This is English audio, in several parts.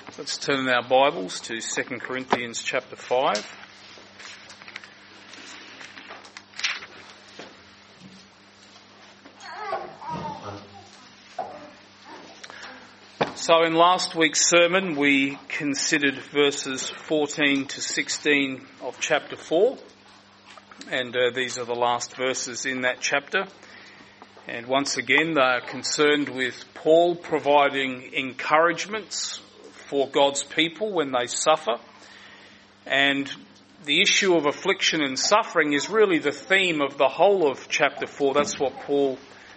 Let's turn in our Bibles to 2 Corinthians chapter 5. So in last week's sermon we considered verses 14 to 16 of chapter 4, and these are the last verses in that chapter. And once again they are concerned with Paul providing encouragements for God's people when they suffer. And the issue of affliction and suffering is really the theme of the whole of chapter 4. That's what Paul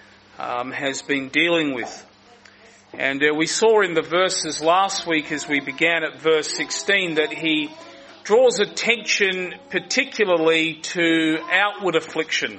has been dealing with. And we saw in the verses last week as we began at verse 16 that he draws attention particularly to outward affliction,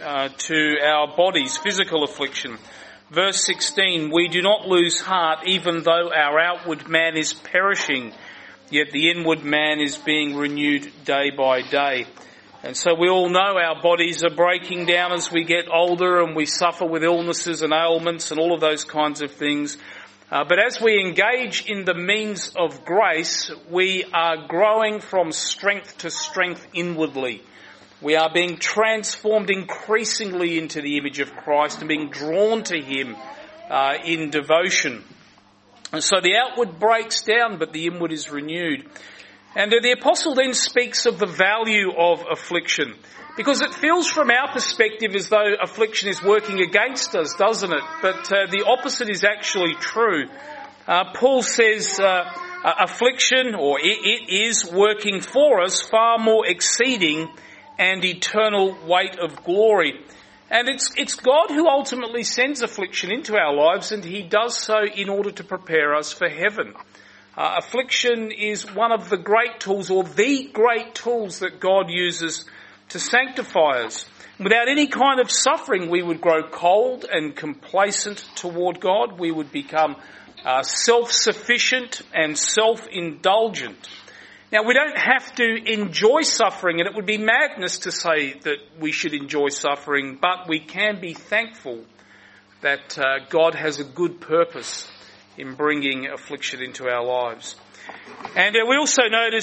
to our bodies, physical affliction. Verse 16, we do not lose heart even though our outward man is perishing, yet the inward man is being renewed day by day. And so we all know our bodies are breaking down as we get older and we suffer with illnesses and ailments and all of those kinds of things. But as we engage in the means of grace, we are growing from strength to strength inwardly. We are being transformed increasingly into the image of Christ and being drawn to Him in devotion. And so the outward breaks down, but the inward is renewed. And the apostle then speaks of the value of affliction, because it feels from our perspective as though affliction is working against us, doesn't it? But the opposite is actually true. Paul says affliction, or it is working for us, far more exceeding and eternal weight of glory. And it's God who ultimately sends affliction into our lives, and He does so in order to prepare us for heaven. Affliction is one of the great tools, or the great tools that God uses to sanctify us. Without any kind of suffering, we would grow cold and complacent toward God. We would become self-sufficient and self-indulgent. Now, we don't have to enjoy suffering, and it would be madness to say that we should enjoy suffering, but we can be thankful that God has a good purpose in bringing affliction into our lives. And we also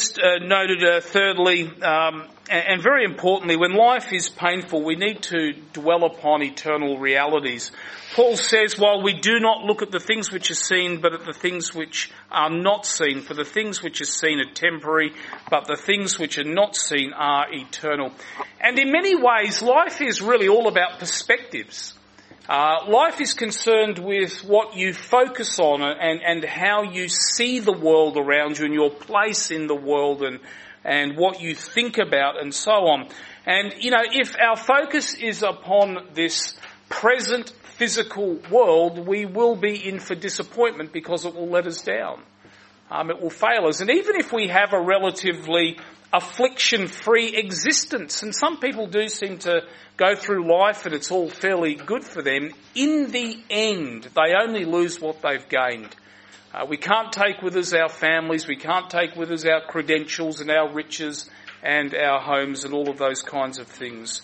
noted thirdly, and very importantly, when life is painful, we need to dwell upon eternal realities. Paul says, while we do not look at the things which are seen, but at the things which are not seen, for the things which are seen are temporary, but the things which are not seen are eternal. And in many ways, life is really all about perspectives. Life is concerned with what you focus on and how you see the world around you and your place in the world and what you think about and so on. And, if our focus is upon this present physical world, we will be in for disappointment because it will let us down. It will fail us. And even if we have a relatively affliction-free existence, and some people do seem to go through life and it's all fairly good for them, in the end, they only lose what they've gained. We can't take with us our families, we can't take with us our credentials and our riches and our homes and all of those kinds of things.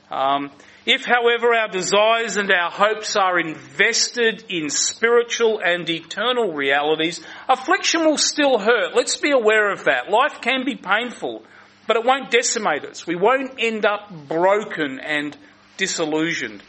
If, however, our desires and our hopes are invested in spiritual and eternal realities, affliction will still hurt. Let's be aware of that. Life can be painful, but it won't decimate us. We won't end up broken and disillusioned.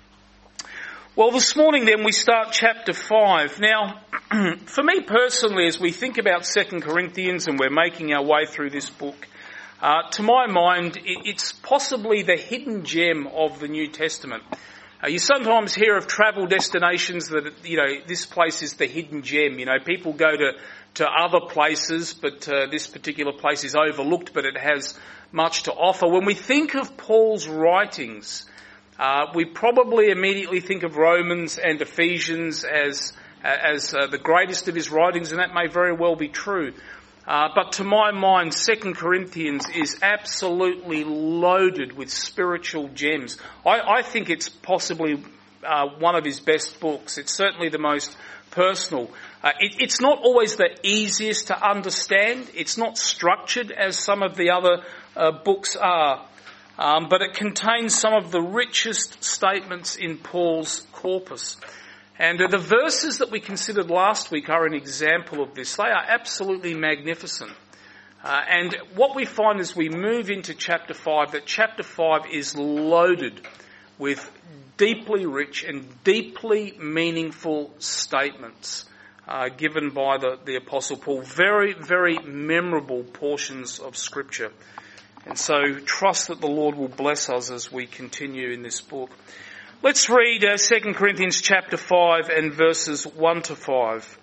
Well, this morning then we start chapter 5. Now, for me personally, as we think about 2 Corinthians and we're making our way through this book, to my mind, it's possibly the hidden gem of the New Testament. You sometimes hear of travel destinations that, this place is the hidden gem. People go to other places, but this particular place is overlooked, but it has much to offer. When we think of Paul's writings, we probably immediately think of Romans and Ephesians as the greatest of his writings, and that may very well be true. But to my mind, 2 Corinthians is absolutely loaded with spiritual gems. I think it's possibly one of his best books. It's certainly the most personal. It's not always the easiest to understand. It's not structured as some of the other books are. But it contains some of the richest statements in Paul's corpus. And the verses that we considered last week are an example of this. They are absolutely magnificent. And what we find as we move into chapter 5, that chapter 5 is loaded with deeply rich and deeply meaningful statements given by the Apostle Paul. Very, very memorable portions of Scripture. And so trust that the Lord will bless us as we continue in this book. Let's read 2 Corinthians chapter 5 and verses 1 to 5.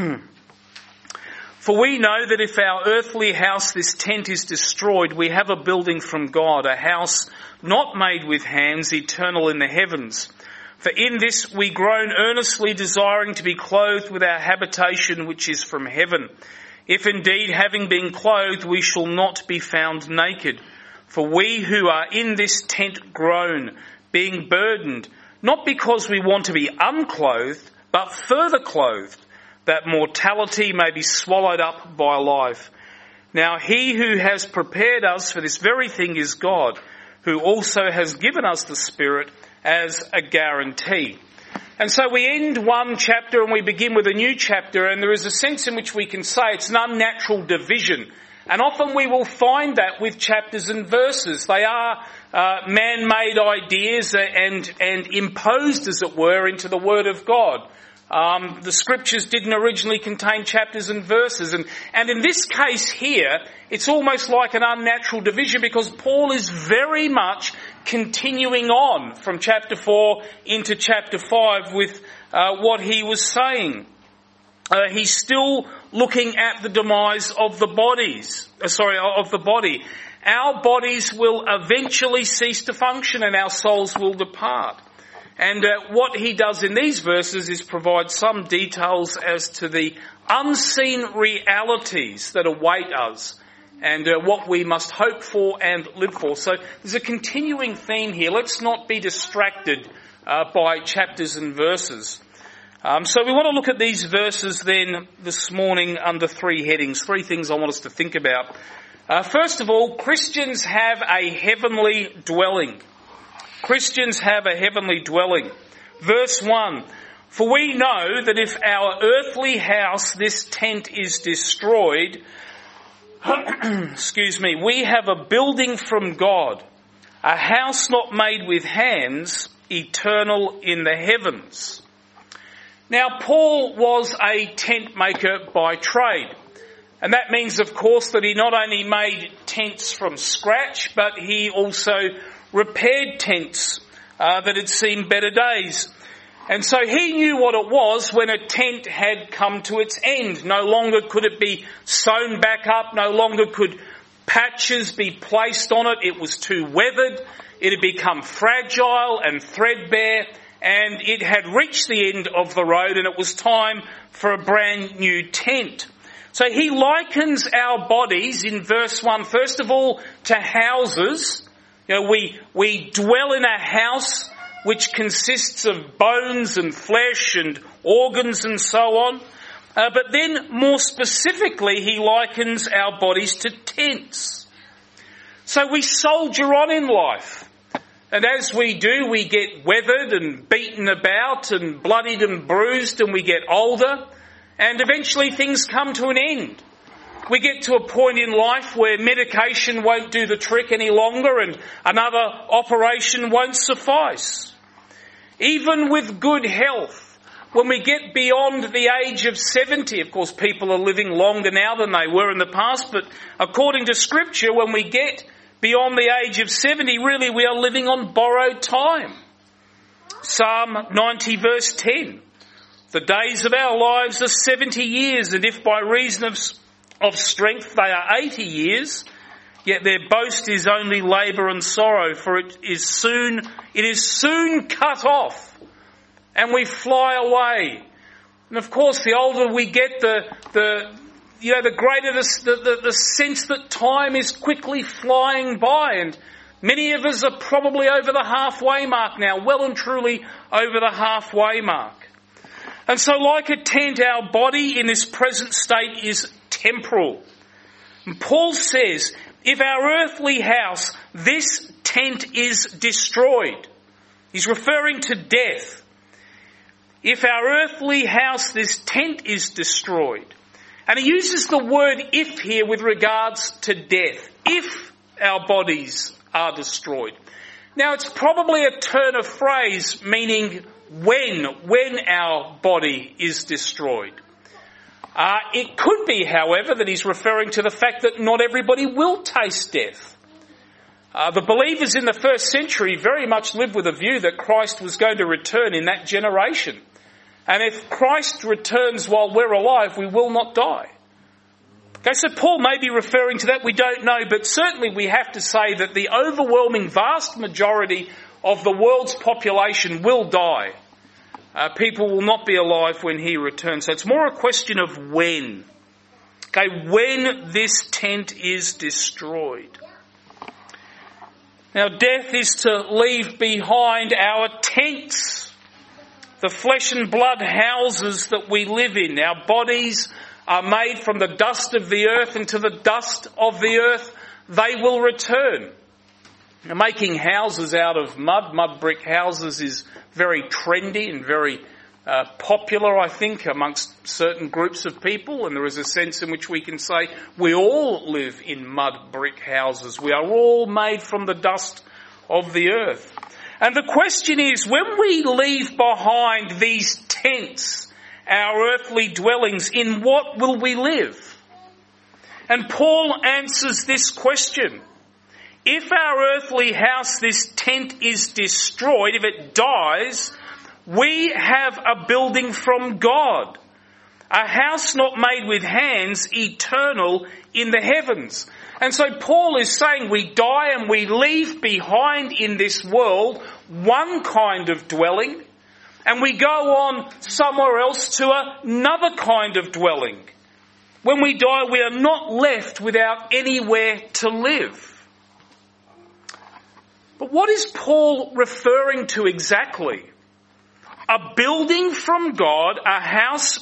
For we know that if our earthly house, this tent, is destroyed, we have a building from God, a house not made with hands, eternal in the heavens. For in this we groan earnestly, desiring to be clothed with our habitation which is from heaven. If indeed, having been clothed, we shall not be found naked. For we who are in this tent groan, being burdened, not because we want to be unclothed, but further clothed, that mortality may be swallowed up by life. Now he who has prepared us for this very thing is God, who also has given us the Spirit as a guarantee. And so we end one chapter and we begin with a new chapter, and there is a sense in which we can say it's an unnatural division. And often we will find that with chapters and verses. They are man-made ideas and imposed, as it were, into the Word of God. The Scriptures didn't originally contain chapters and verses. And in this case here, it's almost like an unnatural division, because Paul is very much continuing on from chapter 4 into chapter 5 with what he was saying. He's still looking at the demise of the body. Our bodies will eventually cease to function and our souls will depart. And what he does in these verses is provide some details as to the unseen realities that await us and what we must hope for and live for. So there's a continuing theme here. Let's not be distracted by chapters and verses. So we want to look at these verses then this morning under three headings, three things I want us to think about. First of all, Christians have a heavenly dwelling. Christians have a heavenly dwelling. Verse 1, for we know that if our earthly house, this tent, is destroyed, we have a building from God, a house not made with hands, eternal in the heavens. Now, Paul was a tent maker by trade. And that means, of course, that he not only made tents from scratch, but he also repaired tents that had seen better days. And so he knew what it was when a tent had come to its end. No longer could it be sewn back up. No longer could patches be placed on it. It was too weathered. It had become fragile and threadbare. And it had reached the end of the road, and it was time for a brand new tent. So he likens our bodies in verse 1, first of all, to houses. We dwell in a house which consists of bones and flesh and organs and so on. But then more specifically, he likens our bodies to tents. So we soldier on in life. And as we do, we get weathered and beaten about and bloodied and bruised, and we get older, and eventually things come to an end. We get to a point in life where medication won't do the trick any longer and another operation won't suffice. Even with good health, when we get beyond the age of 70, of course people are living longer now than they were in the past, but according to Scripture, when we get beyond the age of 70, really we are living on borrowed time. Psalm 90 verse 10. The days of our lives are 70 years, and if by reason of strength they are 80 years, yet their boast is only labour and sorrow, for it is soon cut off, and we fly away. And of course, the older we get, the greater the sense that time is quickly flying by, and many of us are probably over the halfway mark now, well and truly over the halfway mark. And so like a tent, our body in this present state is temporal. And Paul says, if our earthly house, this tent, is destroyed, he's referring to death. if our earthly house, this tent, is destroyed. And he uses the word if here with regards to death. If our bodies are destroyed. Now it's probably a turn of phrase meaning when our body is destroyed. It could be, however, that he's referring to the fact that not everybody will taste death. The believers in the first century very much lived with a view that Christ was going to return in that generation. And if Christ returns while we're alive, we will not die. Okay, so Paul may be referring to that, we don't know, but certainly we have to say that the overwhelming vast majority of the world's population will die. People will not be alive when he returns. So it's more a question of when. Okay, when this tent is destroyed. Now, death is to leave behind our tents, the flesh and blood houses that we live in. Our bodies are made from the dust of the earth, and to the dust of the earth they will return. Now, making houses out of mud brick houses, is very trendy and very popular, I think, amongst certain groups of people, and there is a sense in which we can say we all live in mud brick houses. We are all made from the dust of the earth. And the question is, when we leave behind these tents, our earthly dwellings, in what will we live? And Paul answers this question. If our earthly house, this tent, is destroyed, if it dies, we have a building from God, a house not made with hands, eternal in the heavens. And so Paul is saying we die and we leave behind in this world one kind of dwelling, and we go on somewhere else to another kind of dwelling. When we die, we are not left without anywhere to live. But what is Paul referring to exactly? A building from God, a house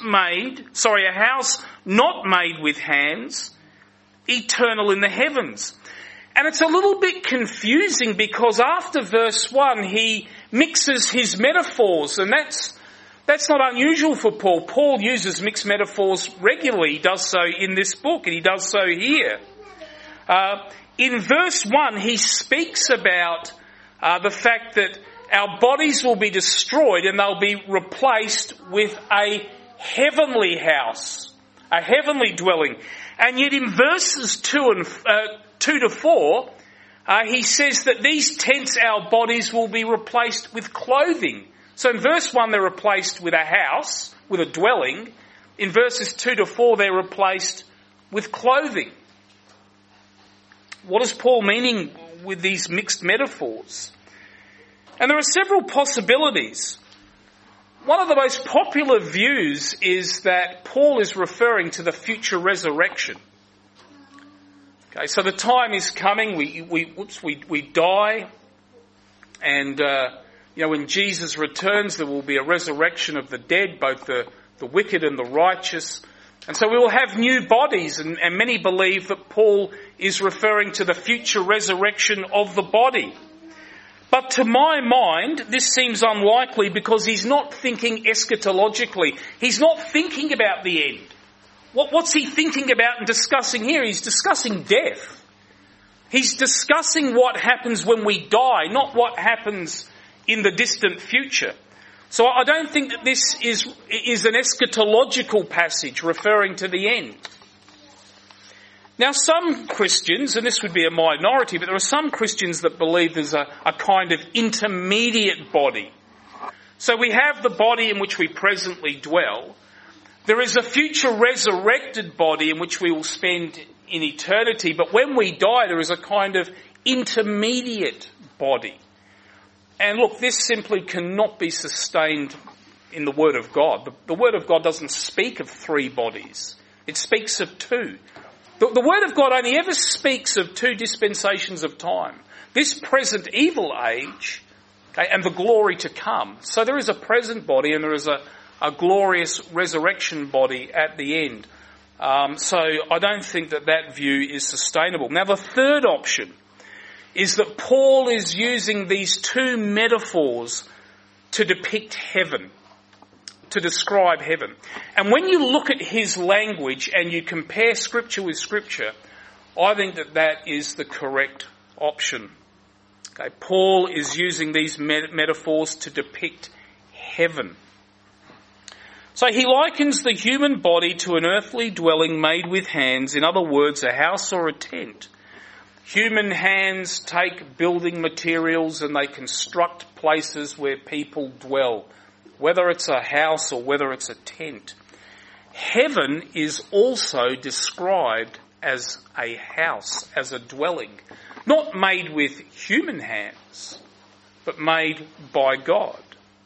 not made with hands, eternal in the heavens. And it's a little bit confusing because after verse 1 he mixes his metaphors, and that's not unusual for Paul. Paul uses mixed metaphors regularly. He does so in this book, and he does so here. In verse 1 he speaks about the fact that our bodies will be destroyed and they'll be replaced with a heavenly house, a heavenly dwelling. And yet in verses 2 to 4, he says that these tents, our bodies, will be replaced with clothing. So in verse 1 they're replaced with a house, with a dwelling. In verses 2 to 4 they're replaced with clothing. What is Paul meaning with these mixed metaphors? And there are several possibilities. One of the most popular views is that Paul is referring to the future resurrection. Okay, so the time is coming, we die, and when Jesus returns there will be a resurrection of the dead, both the wicked and the righteous. And so we will have new bodies, and many believe that Paul is referring to the future resurrection of the body. But to my mind, this seems unlikely because he's not thinking eschatologically. He's not thinking about the end. What's he thinking about and discussing here? He's discussing death. He's discussing what happens when we die, not what happens in the distant future. So I don't think that this is an eschatological passage referring to the end. Now some Christians, and this would be a minority, but there are some Christians that believe there's a kind of intermediate body. So we have the body in which we presently dwell. There is a future resurrected body in which we will spend in eternity, but when we die there is a kind of intermediate body. And look, this simply cannot be sustained in the Word of God. The Word of God doesn't speak of 3 bodies. It speaks of 2. The Word of God only ever speaks of 2 dispensations of time. This present evil age, okay, and the glory to come. So there is a present body and there is a glorious resurrection body at the end. So I don't think that view is sustainable. Now the third option is that Paul is using these 2 metaphors to depict heaven. to describe heaven. And when you look at his language and you compare Scripture with Scripture, I think that is the correct option. Okay, Paul is using these metaphors to depict heaven. So he likens the human body to an earthly dwelling made with hands, in other words, a house or a tent. Human hands take building materials and they construct places where people dwell, whether it's a house or whether it's a tent. Heaven is also described as a house, as a dwelling, not made with human hands, but made by God.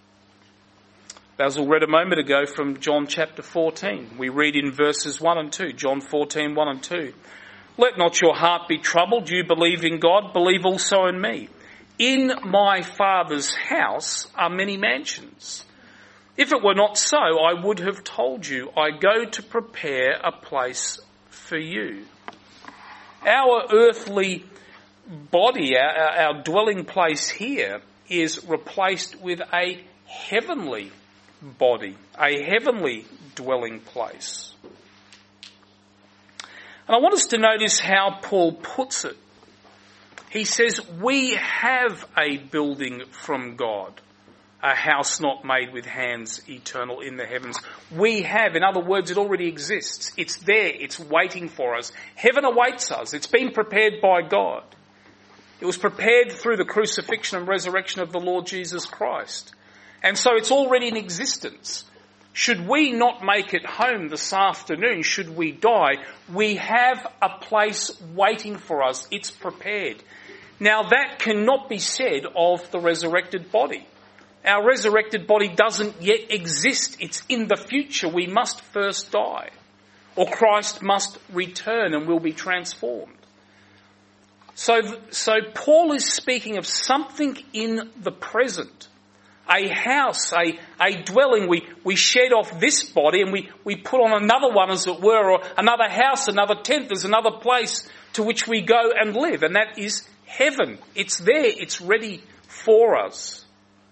Basil read a moment ago from John chapter 14. We read in verses 1 and 2, John 14, 1 and 2. Let not your heart be troubled. You believe in God, believe also in me. In my Father's house are many mansions. If it were not so, I would have told you, I go to prepare a place for you. Our earthly body, our dwelling place here, is replaced with a heavenly body, a heavenly dwelling place. And I want us to notice how Paul puts it. He says, we have a building from God, a house not made with hands, eternal in the heavens. We have, in other words, it already exists. It's there, it's waiting for us. Heaven awaits us. It's been prepared by God. It was prepared through the crucifixion and resurrection of the Lord Jesus Christ. And so it's already in existence. Should we not make it home this afternoon, should we die, we have a place waiting for us. It's prepared. Now that cannot be said of the resurrected body. Our resurrected body doesn't yet exist. It's in the future. We must first die, or Christ must return and will be transformed. So Paul is speaking of something in the present. A house, a dwelling. We shed off this body and we put on another one, as it were, or another house, another tent. There's another place to which we go and live, and that is heaven. It's there. It's ready for us.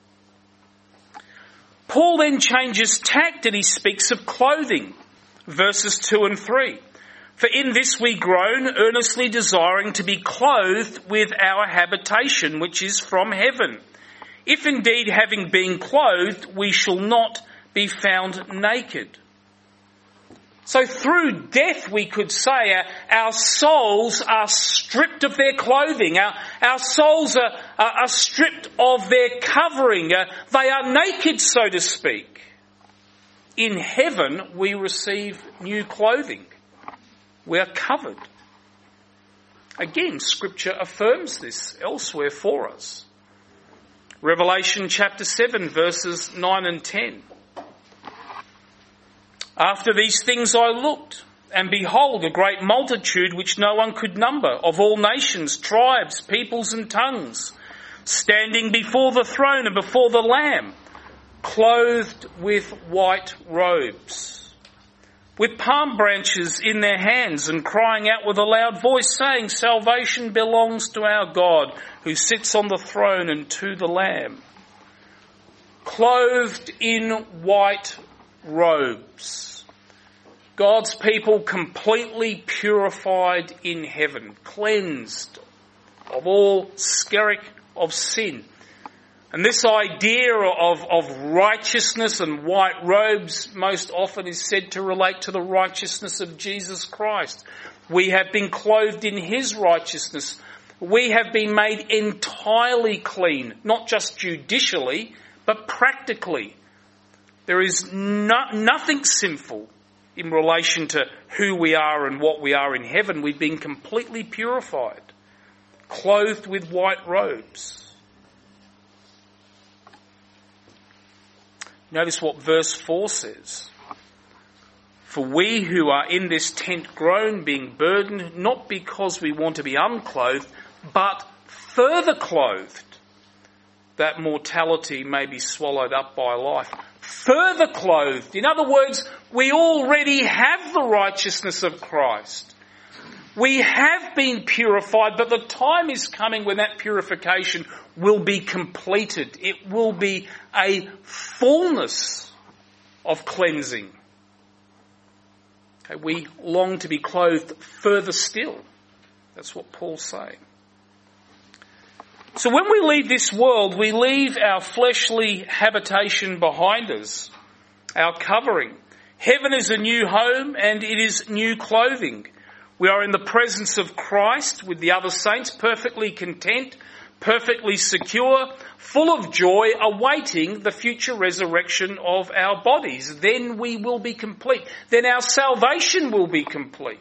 Paul then changes tact and he speaks of clothing. Verses 2 and 3. For in this we groan, earnestly desiring to be clothed with our habitation, which is from heaven. If indeed, having been clothed, we shall not be found naked. So through death, we could say, our souls are stripped of their clothing. Our souls are stripped of their covering. They are naked, so to speak. In heaven, we receive new clothing. We are covered. Again, Scripture affirms this elsewhere for us. Revelation chapter 7 verses 9 and 10. After these things I looked, and behold, a great multitude which no one could number, of all nations, tribes, peoples and tongues, standing before the throne and before the Lamb, clothed with white robes, with palm branches in their hands, and crying out with a loud voice, saying, Salvation belongs to our God, who sits on the throne, and to the Lamb. Clothed in white robes. God's people completely purified in heaven, cleansed of all skerrick of sin. And this idea of righteousness and white robes most often is said to relate to the righteousness of Jesus Christ. We have been clothed in his righteousness. We have been made entirely clean, not just judicially, but practically. There is nothing sinful in relation to who we are and what we are in heaven. We've been completely purified, clothed with white robes. Notice what verse 4 says. For we who are in this tent groan, being burdened, not because we want to be unclothed, but further clothed, that mortality may be swallowed up by life. Further clothed. In other words, we already have the righteousness of Christ. We have been purified, but the time is coming when that purification will be completed. It will be a fullness of cleansing. Okay, we long to be clothed further still. That's what Paul's saying. So when we leave this world, we leave our fleshly habitation behind us, our covering. Heaven is a new home and it is new clothing. We are in the presence of Christ with the other saints, perfectly content, perfectly secure, full of joy, awaiting the future resurrection of our bodies. Then we will be complete. Then our salvation will be complete.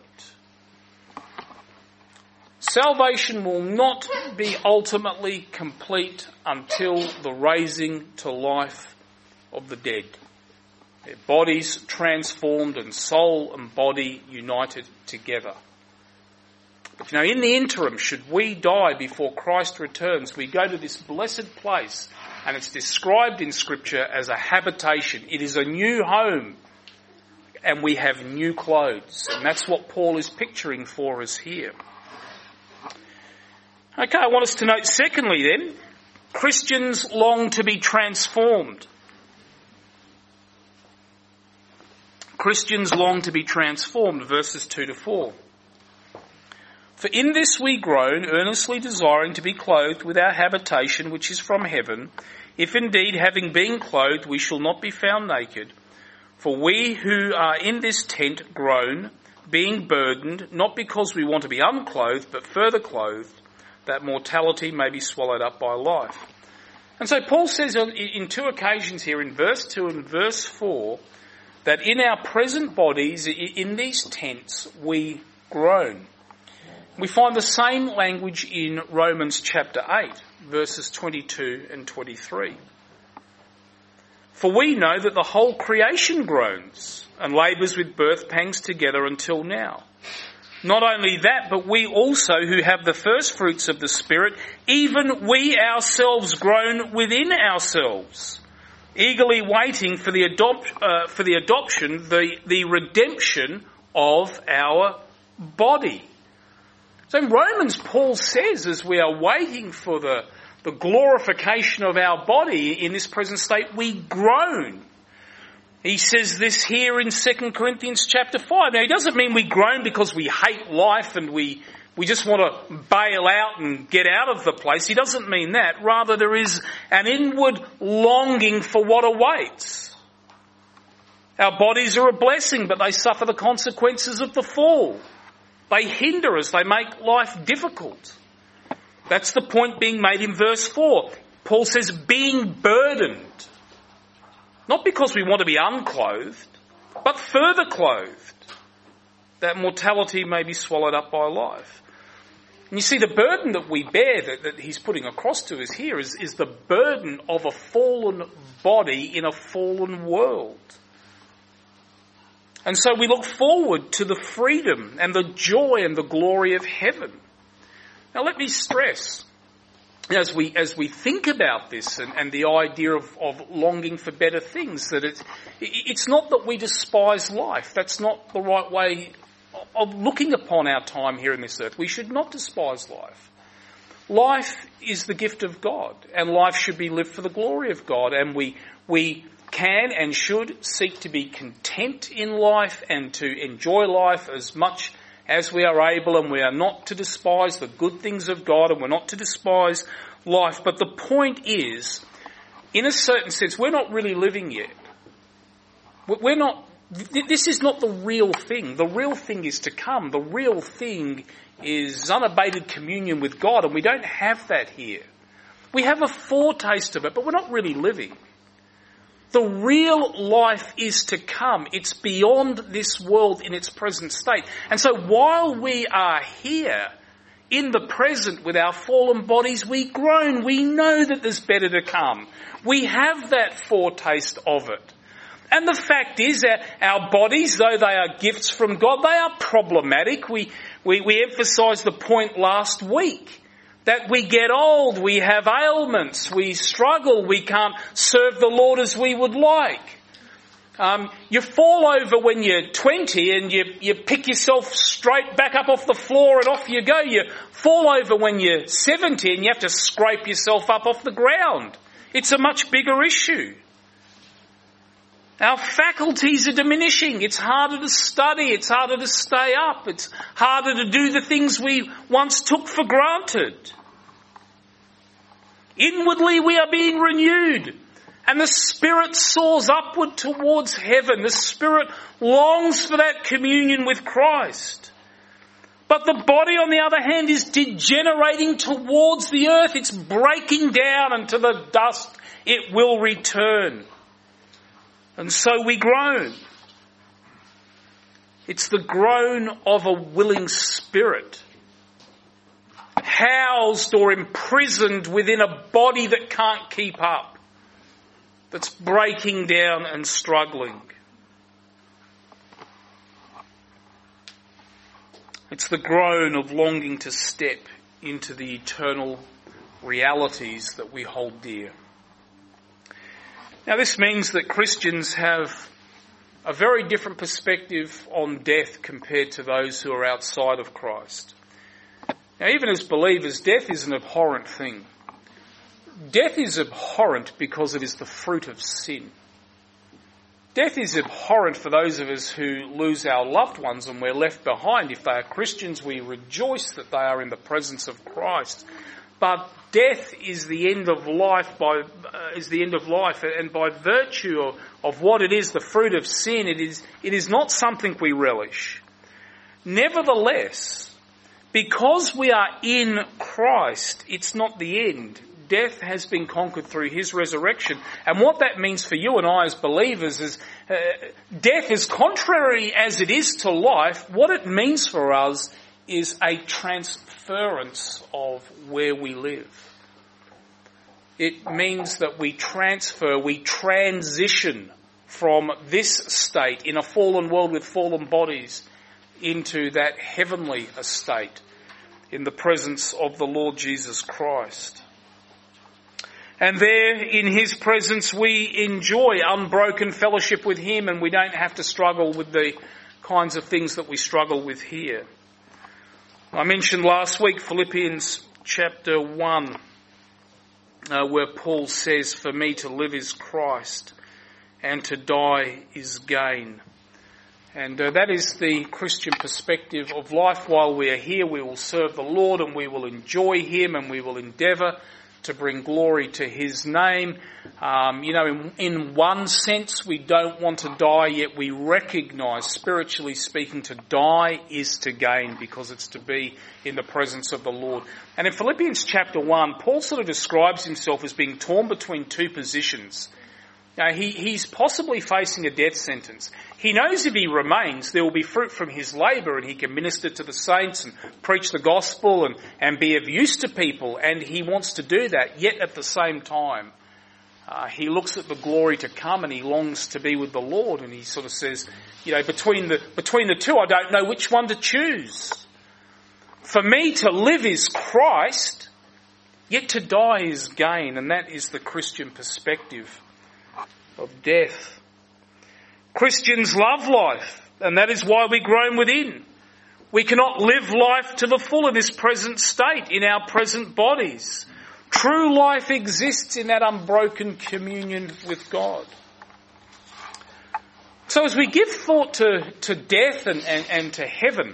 Salvation will not be ultimately complete until the raising to life of the dead. Their bodies transformed and soul and body united together. But in the interim, should we die before Christ returns, we go to this blessed place, and it's described in Scripture as a habitation. It is a new home, and we have new clothes. And that's what Paul is picturing for us here. Okay, I want us to note secondly then, Christians long to be transformed. Christians long to be transformed, verses 2 to 4. For in this we groan, earnestly desiring to be clothed with our habitation which is from heaven, if indeed having been clothed we shall not be found naked. For we who are in this tent groan, being burdened, not because we want to be unclothed, but further clothed, that mortality may be swallowed up by life. And so Paul says in two occasions here, in verse 2 and verse 4, that in our present bodies, in these tents, we groan. We find the same language in Romans chapter 8, verses 22 and 23. For we know that the whole creation groans and labours with birth pangs together until now. Not only that, but we also who have the first fruits of the Spirit, even we ourselves groan within ourselves, eagerly waiting for the adoption, the redemption of our body. So in Romans, Paul says, as we are waiting for the glorification of our body in this present state, we groan. He says this here in 2 Corinthians chapter 5. Now, he doesn't mean we groan because we hate life and we just want to bail out and get out of the place. He doesn't mean that. Rather, there is an inward longing for what awaits. Our bodies are a blessing, but they suffer the consequences of the fall. They hinder us. They make life difficult. That's the point being made in verse 4. Paul says, being burdened. Not because we want to be unclothed, but further clothed, that mortality may be swallowed up by life. And you see, the burden that we bear, that he's putting across to us here, is the burden of a fallen body in a fallen world. And so we look forward to the freedom and the joy and the glory of heaven. Now let me stress, as we think about this and the idea of longing for better things, that it's not that we despise life. That's not the right way of looking upon our time here in this earth. We should not despise life. Life is the gift of God, and life should be lived for the glory of God, and we can and should seek to be content in life and to enjoy life as much as we are able, and we are not to despise the good things of God, and we're not to despise life. But the point is, in a certain sense, we're not really living yet. This is not the real thing. The real thing is to come. The real thing is unabated communion with God, and we don't have that here. We have a foretaste of it, but we're not really living. The real life is to come. It's beyond this world in its present state. And so while we are here in the present with our fallen bodies, we groan. We know that there's better to come. We have that foretaste of it. And the fact is that our bodies, though they are gifts from God, they are problematic. We emphasised the point last week that we get old, we have ailments, we struggle, we can't serve the Lord as we would like. You fall over when you're 20 and you pick yourself straight back up off the floor and off you go. You fall over when you're 70 and you have to scrape yourself up off the ground. It's a much bigger issue. Our faculties are diminishing. It's harder to study. It's harder to stay up. It's harder to do the things we once took for granted. Inwardly we are being renewed, and the Spirit soars upward towards heaven. The Spirit longs for that communion with Christ. But the body, on the other hand, is degenerating towards the earth. It's breaking down, and to the dust it will return. And so we groan. It's the groan of a willing spirit, housed or imprisoned within a body that can't keep up, that's breaking down and struggling. It's the groan of longing to step into the eternal realities that we hold dear. Now, this means that Christians have a very different perspective on death compared to those who are outside of Christ. Now, even as believers, death is an abhorrent thing. Death is abhorrent because it is the fruit of sin. Death is abhorrent for those of us who lose our loved ones and we're left behind. If they are Christians, we rejoice that they are in the presence of Christ. But death is the end of life, and by virtue of what it is, the fruit of sin, it is not something we relish. Nevertheless, because we are in Christ, it's not the end. Death has been conquered through his resurrection. And what that means for you and I as believers is death, as contrary as it is to life, what it means for us is a transference of where we live. It means that we transition from this state in a fallen world with fallen bodies into that heavenly estate in the presence of the Lord Jesus Christ. And there, in his presence, we enjoy unbroken fellowship with him, and we don't have to struggle with the kinds of things that we struggle with here. I mentioned last week Philippians chapter 1, where Paul says, "For me to live is Christ, and to die is gain." And that is the Christian perspective of life. While we are here, we will serve the Lord, and we will enjoy him, and we will endeavour to bring glory to his name. In one sense, we don't want to die, yet we recognise, spiritually speaking, to die is to gain, because it's to be in the presence of the Lord. And in Philippians chapter 1, Paul sort of describes himself as being torn between two positions. Now, he's possibly facing a death sentence. He knows if he remains, there will be fruit from his labour, and he can minister to the saints and preach the gospel and be of use to people, and he wants to do that. Yet at the same time, he looks at the glory to come, and he longs to be with the Lord, and he sort of says, between the two, I don't know which one to choose. For me to live is Christ, yet to die is gain, and that is the Christian perspective of death. Christians love life, and that is why we groan within. We cannot live life to the full in this present state, in our present bodies. True life exists in that unbroken communion with God. So as we give thought to death and to heaven,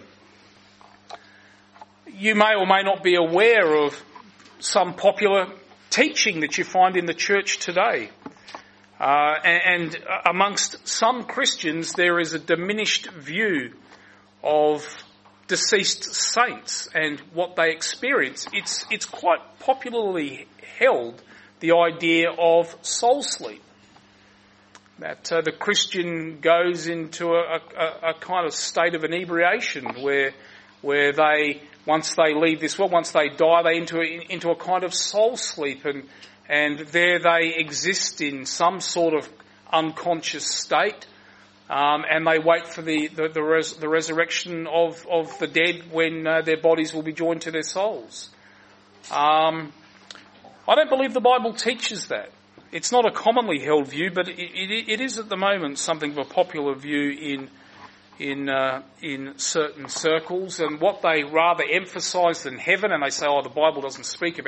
you may or may not be aware of some popular teaching that you find in the church today. And amongst some Christians, there is a diminished view of deceased saints and what they experience. It's quite popularly held, the idea of soul sleep. That the Christian goes into a kind of state of inebriation where they, once they leave this world, once they die, they into a kind of soul sleep, and there they exist in some sort of unconscious state, and they wait for the resurrection of the dead when their bodies will be joined to their souls. I don't believe the Bible teaches that. It's not a commonly held view, but it is at the moment something of a popular view in certain circles. And what they rather emphasise than heaven, and they say, the Bible doesn't speak about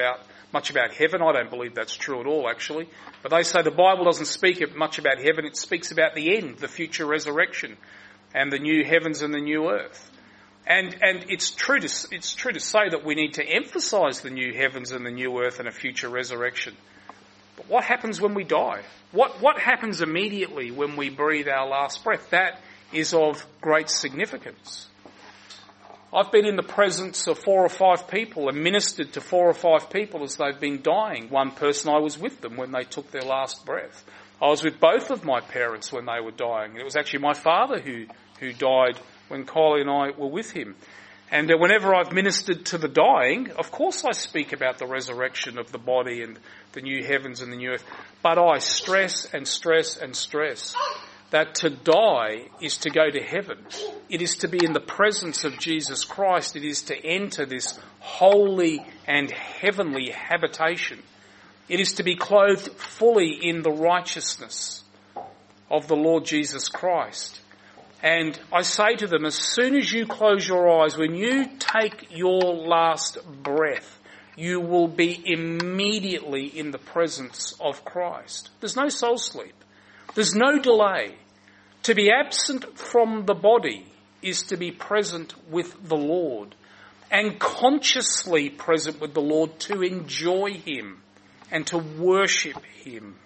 much about heaven. I don't believe that's true at all, actually. But they say the Bible doesn't speak much about heaven. It speaks about the end, the future resurrection, and the new heavens and the new earth. And it's true to say that we need to emphasise the new heavens and the new earth and a future resurrection. But what happens when we die? What happens immediately when we breathe our last breath? That is of great significance. I've been in the presence of 4 or 5 people and ministered to 4 or 5 people as they've been dying. One person, I was with them when they took their last breath. I was with both of my parents when they were dying. And it was actually my father who died when Kylie and I were with him. And whenever I've ministered to the dying, of course I speak about the resurrection of the body and the new heavens and the new earth. But I stress and stress and stress that to die is to go to heaven. It is to be in the presence of Jesus Christ. It is to enter this holy and heavenly habitation. It is to be clothed fully in the righteousness of the Lord Jesus Christ. And I say to them, as soon as you close your eyes, when you take your last breath, you will be immediately in the presence of Christ. There's no soul sleep. There's no delay. To be absent from the body is to be present with the Lord, and consciously present with the Lord to enjoy him and to worship him.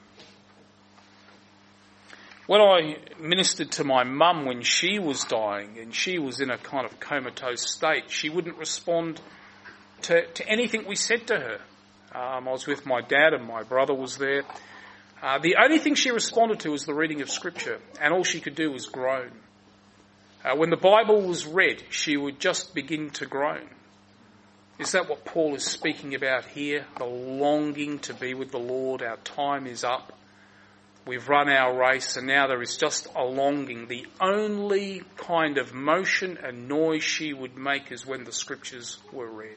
When I ministered to my mum when she was dying and she was in a kind of comatose state, she wouldn't respond to anything we said to her. I was with my dad and my brother was there. The only thing she responded to was the reading of Scripture, and all she could do was groan. When the Bible was read, she would just begin to groan. Is that what Paul is speaking about here? The longing to be with the Lord. Our time is up. We've run our race and now there is just a longing. The only kind of motion and noise she would make is when the Scriptures were read.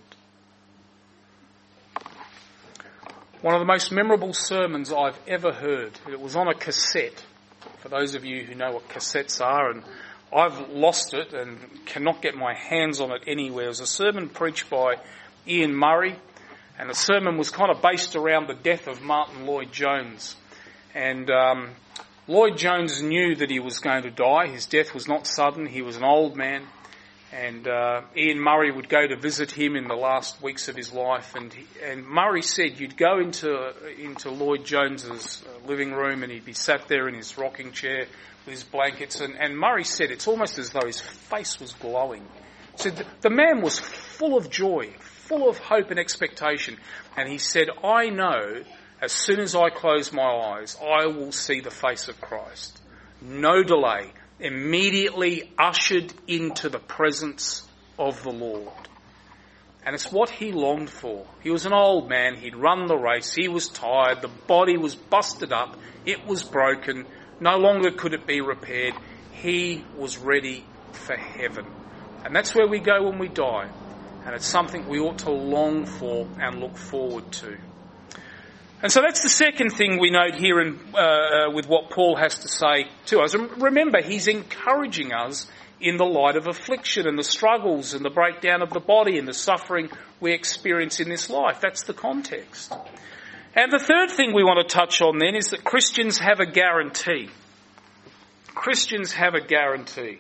One of the most memorable sermons I've ever heard. It was on a cassette, for those of you who know what cassettes are, and I've lost it and cannot get my hands on it anywhere. It was a sermon preached by Ian Murray, and the sermon was kind of based around the death of Martin Lloyd-Jones. And Lloyd Jones knew that he was going to die. His death was not sudden. He was an old man. And Ian Murray would go to visit him in the last weeks of his life. And Murray said you'd go into Lloyd Jones's living room and he'd be sat there in his rocking chair with his blankets. And Murray said it's almost as though his face was glowing. He said the man was full of joy, full of hope and expectation. And he said, I know as soon as I close my eyes, I will see the face of Christ. No delay. Immediately ushered into the presence of the Lord. And it's what he longed for. He was an old man. He'd run the race. He was tired. The body was busted up. It was broken. No longer could it be repaired. He was ready for heaven. And that's where we go when we die. And it's something we ought to long for and look forward to. And so that's the second thing we note here with what Paul has to say to us. And remember, he's encouraging us in the light of affliction and the struggles and the breakdown of the body and the suffering we experience in this life. That's the context. And the third thing we want to touch on then is that Christians have a guarantee. Christians have a guarantee.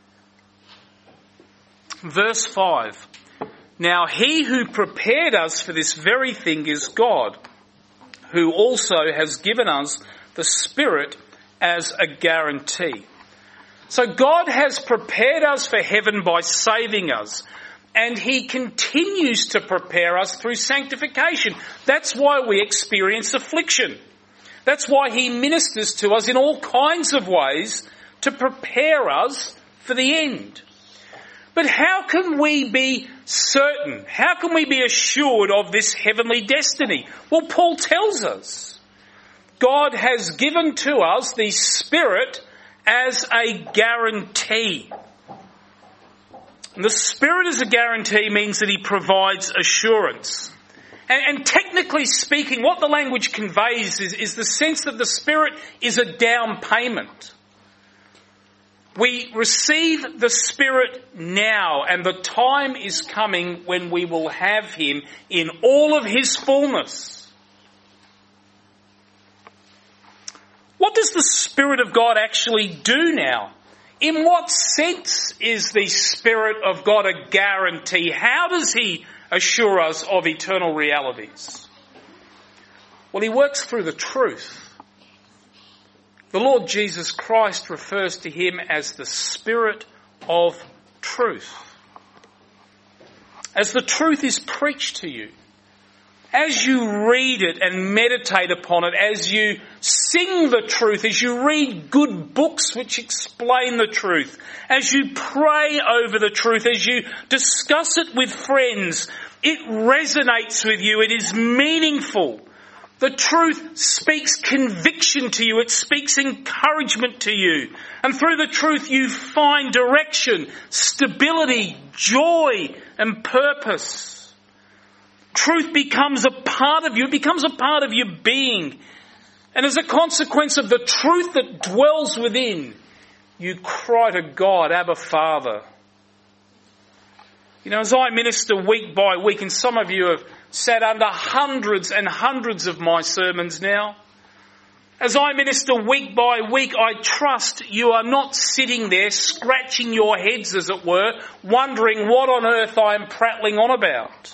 Verse 5. Now he who prepared us for this very thing is God, who also has given us the Spirit as a guarantee. So God has prepared us for heaven by saving us, and he continues to prepare us through sanctification. That's why we experience affliction. That's why he ministers to us in all kinds of ways to prepare us for the end. But how can we be certain? How can we be assured of this heavenly destiny? Well, Paul tells us. God has given to us the Spirit as a guarantee. And the Spirit as a guarantee means that he provides assurance. And technically speaking, what the language conveys is the sense that the Spirit is a down payment. We receive the Spirit now, and the time is coming when we will have him in all of his fullness. What does the Spirit of God actually do now? In what sense is the Spirit of God a guarantee? How does he assure us of eternal realities? Well, he works through the truth. The Lord Jesus Christ refers to him as the Spirit of truth. As the truth is preached to you, as you read it and meditate upon it, as you sing the truth, as you read good books which explain the truth, as you pray over the truth, as you discuss it with friends, it resonates with you, it is meaningful. The truth speaks conviction to you. It speaks encouragement to you. And through the truth you find direction, stability, joy and purpose. Truth becomes a part of you. It becomes a part of your being. And as a consequence of the truth that dwells within, you cry to God, Abba, Father. You know, as I minister week by week, and some of you have sat under hundreds and hundreds of my sermons now. As I minister week by week, I trust you are not sitting there scratching your heads, as it were, wondering what on earth I am prattling on about.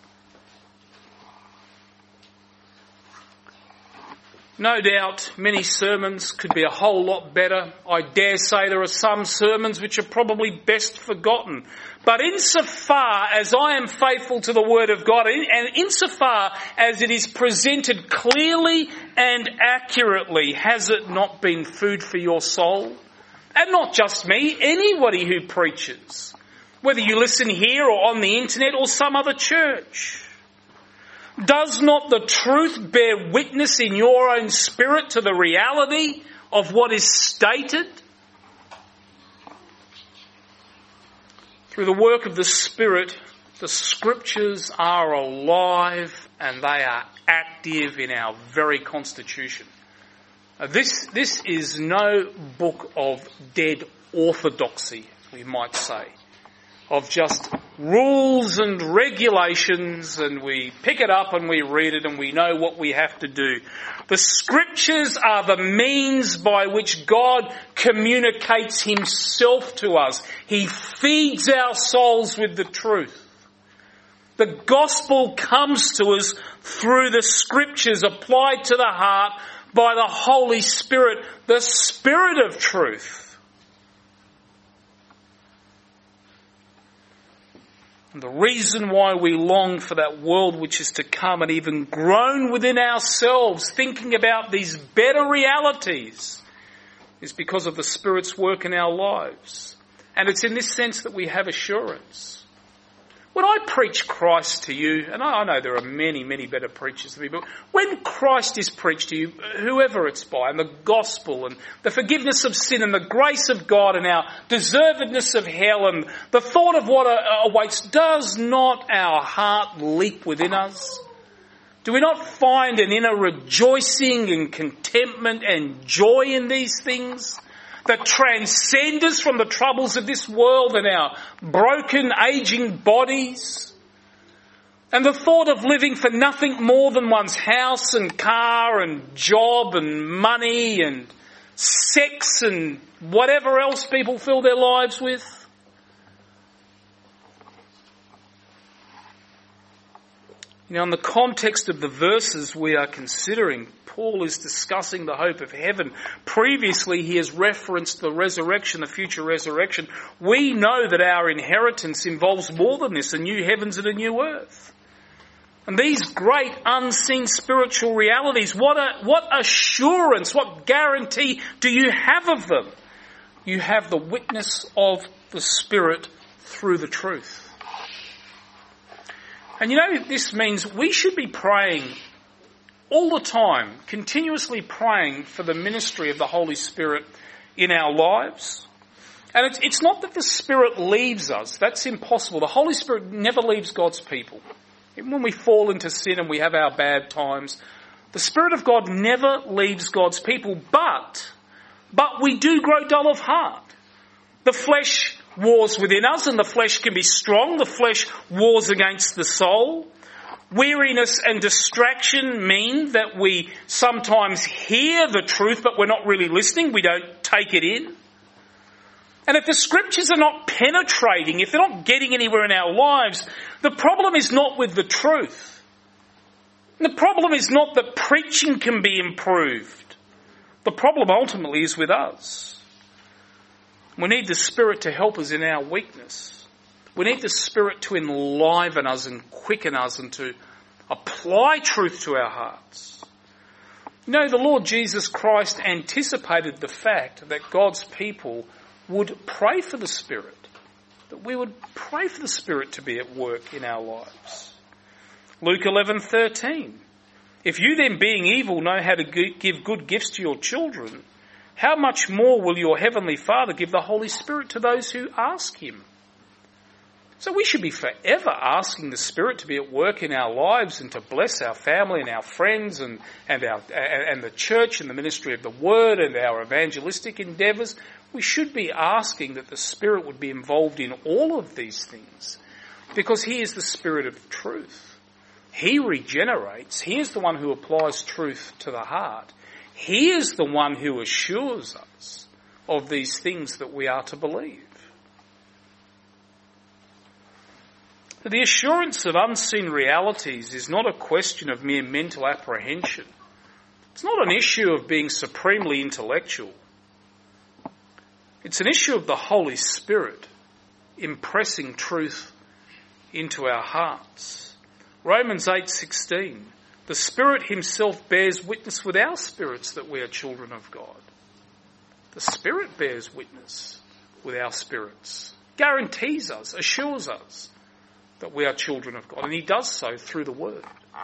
No doubt many sermons could be a whole lot better. I dare say there are some sermons which are probably best forgotten. But insofar as I am faithful to the Word of God, and insofar as it is presented clearly and accurately, has it not been food for your soul? And not just me, anybody who preaches, whether you listen here or on the internet or some other church. Does not the truth bear witness in your own spirit to the reality of what is stated? Through the work of the Spirit, the Scriptures are alive and they are active in our very constitution. This is no book of dead orthodoxy, we might say, of just rules and regulations, and we pick it up and we read it and we know what we have to do. The Scriptures are the means by which God communicates himself to us. He feeds our souls with the truth. The gospel comes to us through the Scriptures applied to the heart by the Holy Spirit, the Spirit of truth. And the reason why we long for that world which is to come, and even groan within ourselves thinking about these better realities, is because of the Spirit's work in our lives. And it's in this sense that we have assurance. When I preach Christ to you, and I know there are many, many better preachers than me, but when Christ is preached to you, whoever it's by, and the gospel and the forgiveness of sin and the grace of God and our deservedness of hell and the thought of what awaits, does not our heart leap within us? Do we not find an inner rejoicing and contentment and joy in these things that transcend us from the troubles of this world and our broken, aging bodies? And the thought of living for nothing more than one's house and car and job and money and sex and whatever else people fill their lives with? You know, in the context of the verses we are considering, Paul is discussing the hope of heaven. Previously, he has referenced the resurrection, the future resurrection. We know that our inheritance involves more than this, a new heavens and a new earth. And these great unseen spiritual realities, what assurance, what guarantee do you have of them? You have the witness of the Spirit through the truth. And you know, this means we should be praying all the time, continuously praying for the ministry of the Holy Spirit in our lives. And it's not that the Spirit leaves us. That's impossible. The Holy Spirit never leaves God's people. Even when we fall into sin and we have our bad times, the Spirit of God never leaves God's people. But we do grow dull of heart. The flesh wars within us, and the flesh can be strong. The flesh wars against the soul. Weariness and distraction mean that we sometimes hear the truth, but we're not really listening. We don't take it in. And if the scriptures are not penetrating, if they're not getting anywhere in our lives, the problem is not with the truth. The problem is not that preaching can be improved. The problem ultimately is with us. We need the Spirit to help us in our weakness. We need the Spirit to enliven us and quicken us and to apply truth to our hearts. You know, the Lord Jesus Christ anticipated the fact that God's people would pray for the Spirit, that we would pray for the Spirit to be at work in our lives. Luke 11:13. If you then, being evil, know how to give good gifts to your children, how much more will your heavenly Father give the Holy Spirit to those who ask him? So we should be forever asking the Spirit to be at work in our lives and to bless our family and our friends and the church and the ministry of the Word and our evangelistic endeavours. We should be asking that the Spirit would be involved in all of these things, because he is the Spirit of truth. He regenerates. He is the one who applies truth to the heart. He is the one who assures us of these things that we are to believe. The assurance of unseen realities is not a question of mere mental apprehension. It's not an issue of being supremely intellectual. It's an issue of the Holy Spirit impressing truth into our hearts. Romans 8:16. The Spirit himself bears witness with our spirits that we are children of God. The Spirit bears witness with our spirits, guarantees us, assures us that we are children of God, and he does so through the Word.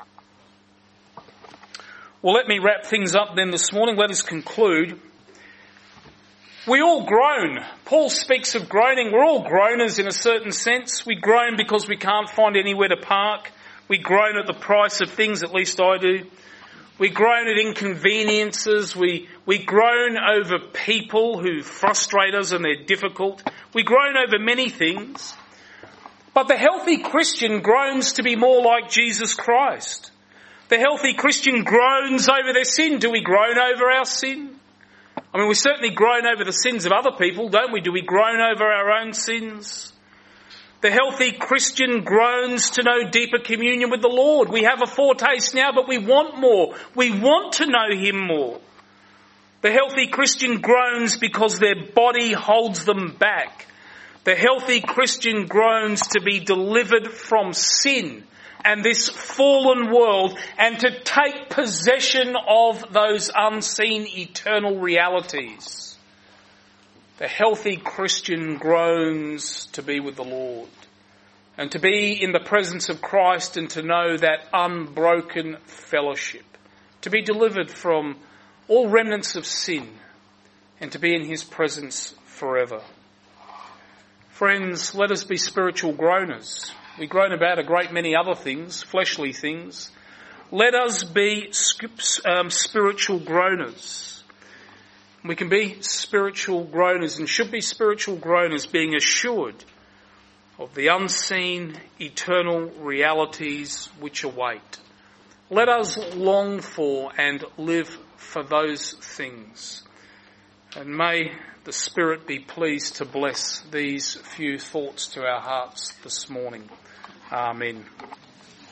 Well, let me wrap things up then this morning. Let us conclude. We all groan. Paul speaks of groaning. We're all groaners in a certain sense. We groan because we can't find anywhere to park. We groan at the price of things, at least I do. We groan at inconveniences. We groan over people who frustrate us and they're difficult. We groan over many things. But the healthy Christian groans to be more like Jesus Christ. The healthy Christian groans over their sin. Do we groan over our sin? I mean, we certainly groan over the sins of other people, don't we? Do we groan over our own sins? The healthy Christian groans to know deeper communion with the Lord. We have a foretaste now, but we want more. We want to know him more. The healthy Christian groans because their body holds them back. The healthy Christian groans to be delivered from sin and this fallen world and to take possession of those unseen eternal realities. The healthy Christian groans to be with the Lord and to be in the presence of Christ and to know that unbroken fellowship, to be delivered from all remnants of sin and to be in his presence forever. Friends, let us be spiritual groaners. We groan about a great many other things, fleshly things. Let us be spiritual groaners. We can be spiritual groaners and should be spiritual groaners, being assured of the unseen eternal realities which await. Let us long for and live for those things. And may the Spirit be pleased to bless these few thoughts to our hearts this morning. Amen.